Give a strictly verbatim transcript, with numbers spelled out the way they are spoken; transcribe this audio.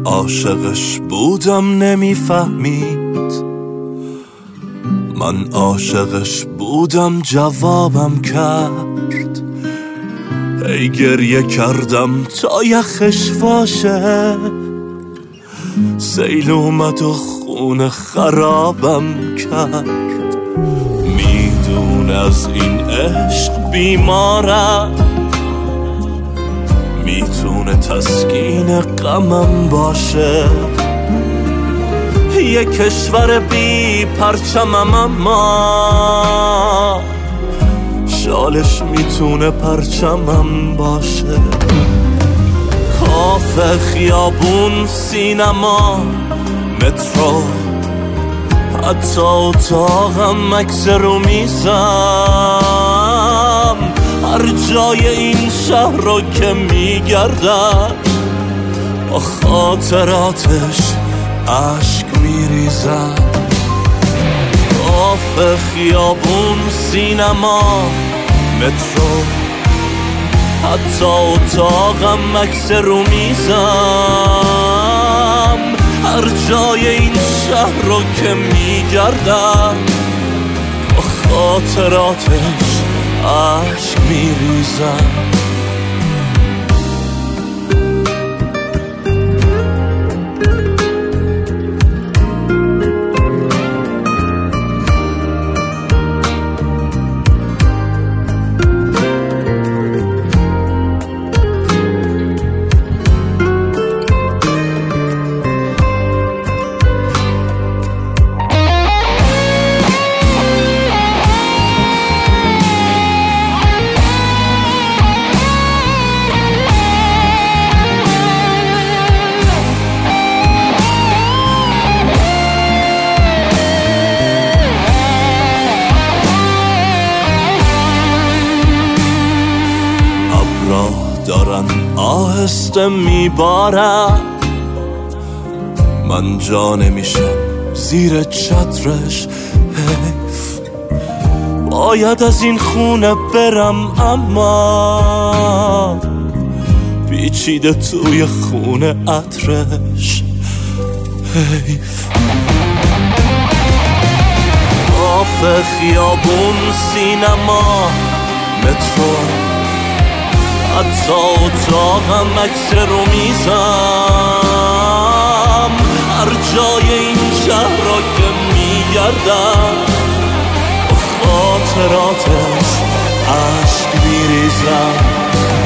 عاشقش بودم نمیفهمید، من عاشقش بودم جوابم کرد. ای گریه کردم تا یخش باشه، سیل اومد و خون خرابم کرد. میدونه از این عشق بیمارم، میتونه تسکین غمم باشه. یه کشور بی پرچمم اما شالش میتونه پرچمم باشه. کافه، خیابون، سینما، مترو، حتی اتاقم، عکس رو میزم، هر جای این شهر رو که میگردم با خاطراتش عشق میریزم. کافه، خیابون، سینما، مترو، حتی اتاقم، عکس رو میزم، هر جای این شهر رو که میگردم با خاطراتش عشق میریزم. دارن آهسته میبارم، من جا نمیشم زیر چترش. حیف باید از این خونه برم، اما پیچیده توی خونه عطرش. حیف کافه، خیابون، سینما، مترو، حتی اتاقم، عکس رو میزم، هر جای این شهر را که میگردم با خاطراتش عشق میریزم.